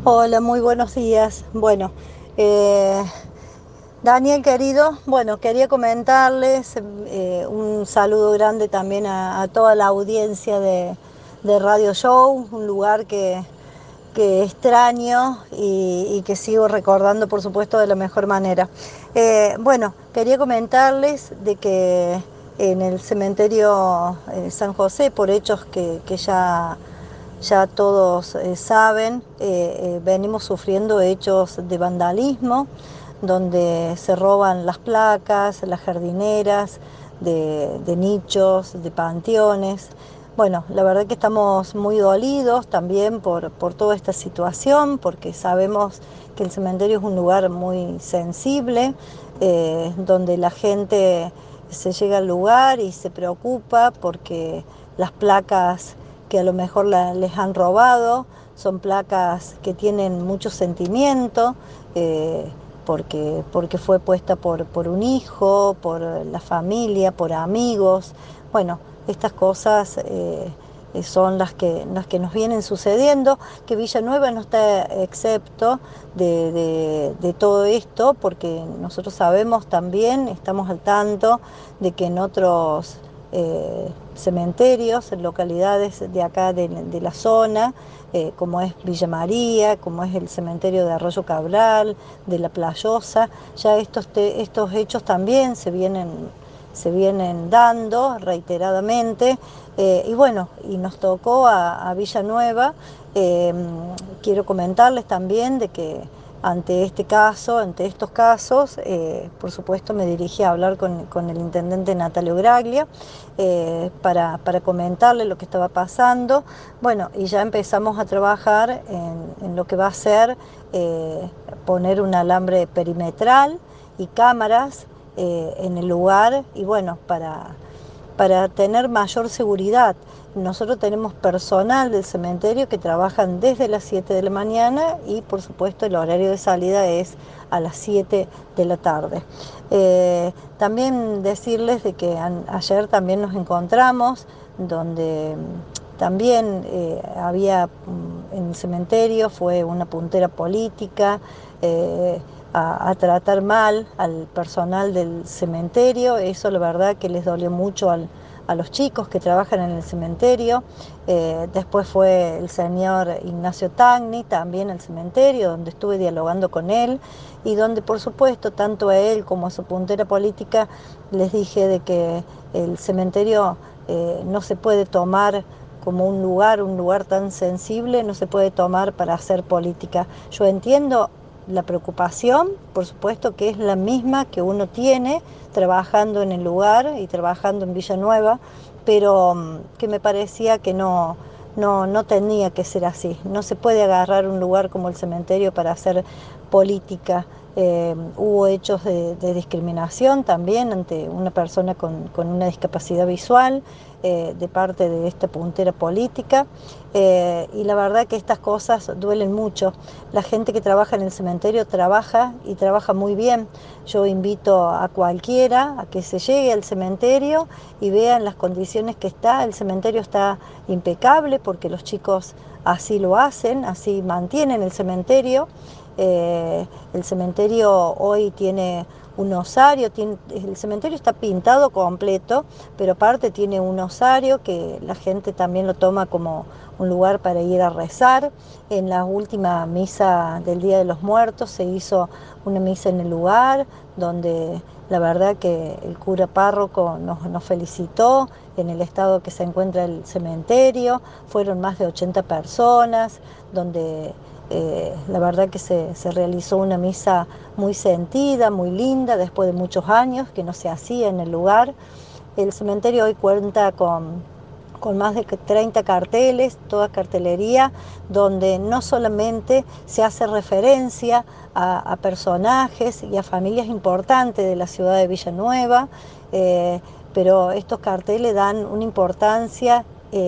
Hola, muy buenos días. Eh, Daniel querido, quería comentarles un saludo grande también a toda la audiencia de Radio Show, un lugar que extraño y que sigo recordando, por supuesto, de la mejor manera. Quería comentarles de que en el cementerio San José, por hechos que ya todos saben, venimos sufriendo hechos de vandalismo, donde se roban las placas, las jardineras de nichos, de panteones. Bueno, la verdad que estamos muy dolidos también por toda esta situación, porque sabemos que el cementerio es un lugar muy sensible, donde la gente se llega al lugar y se preocupa porque las placas que a lo mejor les han robado son placas que tienen mucho sentimiento, porque fue puesta por un hijo, por la familia, por amigos. Bueno, estas cosas son las que nos vienen sucediendo, que Villanueva no está excepto de todo esto, porque nosotros sabemos también, estamos al tanto de que en otros cementerios, en localidades de acá de la zona, como es Villa María, como es el cementerio de Arroyo Cabral, de La Playosa, ya estos hechos también se vienen dando reiteradamente, y nos tocó a Villanueva. eh, Quiero comentarles también de que ante este caso, ante estos casos, por supuesto me dirigí a hablar con el intendente Natalio Graglia, para comentarle lo que estaba pasando. Bueno, y ya empezamos a trabajar en lo que va a ser poner un alambre perimetral y cámaras en el lugar, y bueno, para tener mayor seguridad. Nosotros tenemos personal del cementerio que trabajan desde las 7 de la mañana, y por supuesto el horario de salida es a las 7 de la tarde. También decirles de que ayer también nos encontramos donde también había en el cementerio, fue una puntera política, a tratar mal al personal del cementerio. Eso la verdad que les dolió mucho a los chicos que trabajan en el cementerio. Después fue el señor Ignacio Tagni también al cementerio, donde estuve dialogando con él, y donde por supuesto tanto a él como a su puntera política les dije de que el cementerio no se puede tomar como un lugar tan sensible, no se puede tomar para hacer política. Yo entiendo la preocupación, por supuesto que es la misma que uno tiene trabajando en el lugar y trabajando en Villanueva, pero que me parecía que no tenía que ser así. No se puede agarrar un lugar como el cementerio para hacer política. Hubo hechos de discriminación también ante una persona con una discapacidad visual, de parte de esta puntera política, y la verdad que estas cosas duelen mucho. La gente que trabaja en el cementerio trabaja y trabaja muy bien. Yo invito a cualquiera a que se llegue al cementerio y vean las condiciones que está. El cementerio está impecable porque los chicos así lo hacen, así mantienen el cementerio. El cementerio hoy tiene un osario, el cementerio está pintado completo, pero aparte tiene un osario que la gente también lo toma como un lugar para ir a rezar. En la última misa del Día de los Muertos se hizo una misa en el lugar, donde la verdad que el cura párroco nos felicitó en el estado que se encuentra el cementerio. Fueron más de 80 personas, donde la verdad que se realizó una misa muy sentida, muy linda, después de muchos años que no se hacía en el lugar. El cementerio hoy cuenta con más de 30 carteles, toda cartelería, donde no solamente se hace referencia a personajes y a familias importantes de la ciudad de Villanueva, eh, pero estos carteles dan una importancia,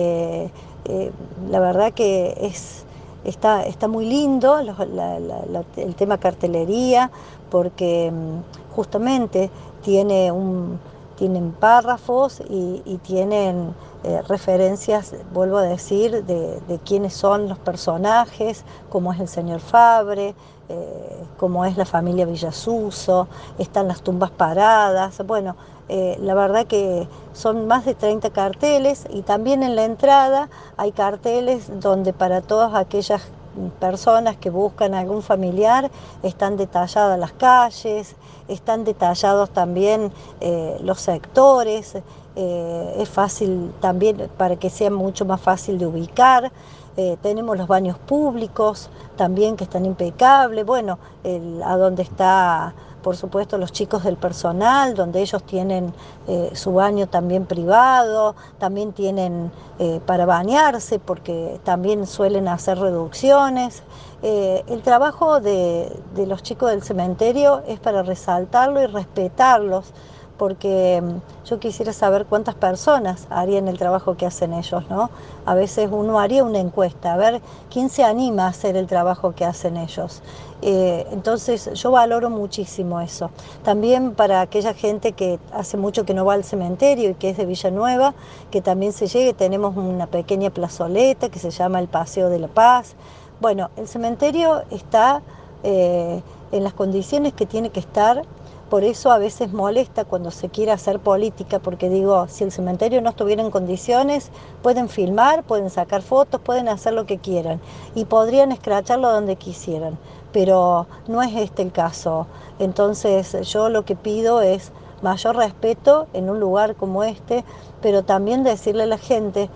eh, la verdad que está muy lindo el tema cartelería, porque justamente tiene tienen párrafos y tienen referencias, vuelvo a decir, de quiénes son los personajes, cómo es el señor Fabre, cómo es la familia Villasuso, están las tumbas paradas, bueno, la verdad que son más de 30 carteles y también en la entrada hay carteles donde para todas aquellas personas que buscan algún familiar están detalladas las calles, están detallados también los sectores, es fácil también para que sea mucho más fácil de ubicar. Tenemos los baños públicos también que están impecables, bueno, a donde está por supuesto los chicos del personal, donde ellos tienen su baño también privado, también tienen para bañarse, porque también suelen hacer reducciones. El trabajo de los chicos del cementerio es para resaltarlo y respetarlos, porque yo quisiera saber cuántas personas harían el trabajo que hacen ellos, ¿no? A veces uno haría una encuesta, a ver quién se anima a hacer el trabajo que hacen ellos. Entonces yo valoro muchísimo eso. También para aquella gente que hace mucho que no va al cementerio y que es de Villanueva, que también se llegue, tenemos una pequeña plazoleta que se llama el Paseo de la Paz. Bueno, el cementerio está en las condiciones que tiene que estar. Por eso a veces molesta cuando se quiere hacer política, porque digo, si el cementerio no estuviera en condiciones, pueden filmar, pueden sacar fotos, pueden hacer lo que quieran y podrían escracharlo donde quisieran, pero no es este el caso. Entonces yo lo que pido es mayor respeto en un lugar como este, pero también decirle a la gente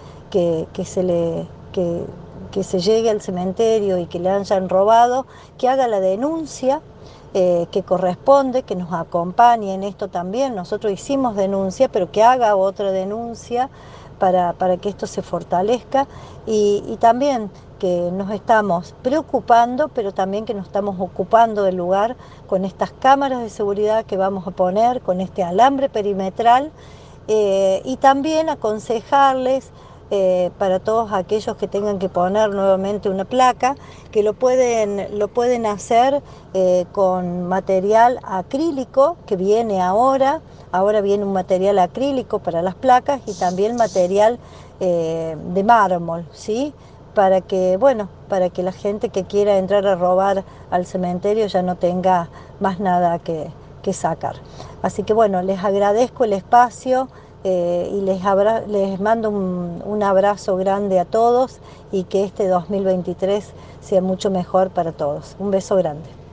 que se llegue al cementerio y que le hayan robado, que haga la denuncia que corresponde, que nos acompañe en esto también. Nosotros hicimos denuncia, pero que haga otra denuncia para que esto se fortalezca y también que nos estamos preocupando, pero también que nos estamos ocupando del lugar con estas cámaras de seguridad que vamos a poner, con este alambre perimetral y también aconsejarles para todos aquellos que tengan que poner nuevamente una placa, que lo pueden hacer con material acrílico que viene ahora viene un material acrílico para las placas y también material de mármol, ¿sí? Para que, bueno, para que la gente que quiera entrar a robar al cementerio ya no tenga más nada que sacar. Así que bueno, les agradezco el espacio y les mando un abrazo grande a todos y que este 2023 sea mucho mejor para todos. Un beso grande.